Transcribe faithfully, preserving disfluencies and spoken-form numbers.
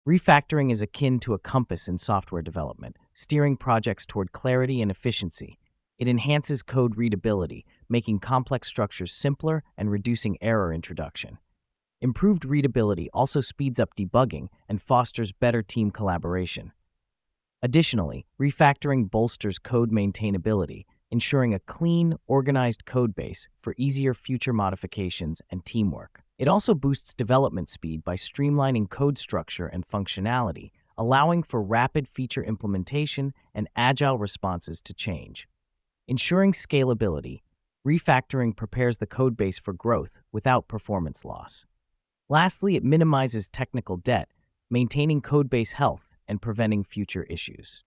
Refactoring is akin to a compass in software development, steering projects toward clarity and efficiency. It enhances code readability, making complex structures simpler and reducing error introduction. Improved readability also speeds up debugging and fosters better team collaboration. Additionally, refactoring bolsters code maintainability, ensuring a clean, organized codebase for easier future modifications and teamwork. It also boosts development speed by streamlining code structure and functionality, allowing for rapid feature implementation and agile responses to change. Ensuring scalability, refactoring prepares the codebase for growth without performance loss. Lastly, it minimizes technical debt, maintaining codebase health and preventing future issues.